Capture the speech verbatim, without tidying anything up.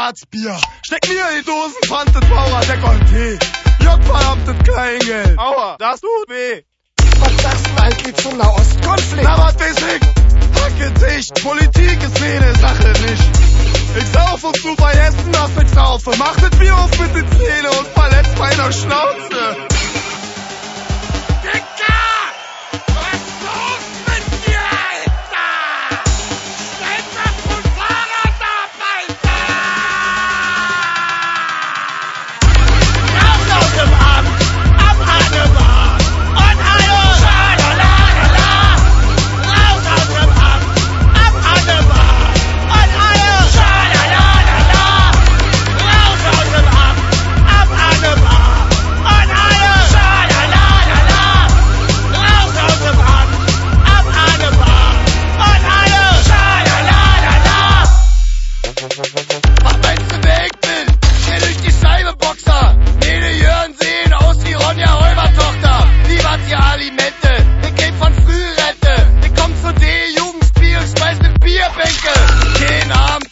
Staatsbier. Steck mir in die Dosen, fantet Maurer, Dekolleté. Jott, verdammtes Kleingeld. Aua, das tut weh. Was sagst du eigentlich zum Nahostkonflikt? Na, was weiß ich? Hacke dicht, Politik ist meine Sache nicht. Ich sauf, um zu vergessen, dass ich saufe. Macht das Bier auf mit den Zähne und verletzt meiner Schnauze. Was meinst du, wer ich bin? Geh durch die Scheibe, Boxer. Meine Jörn sehen aus wie Ronja Räubertochter. Lieber die Alimente, ich geh von Frührente. Ich komm zu D-Jugendspiel, schmeiß ne Bierbänke. Kein Abend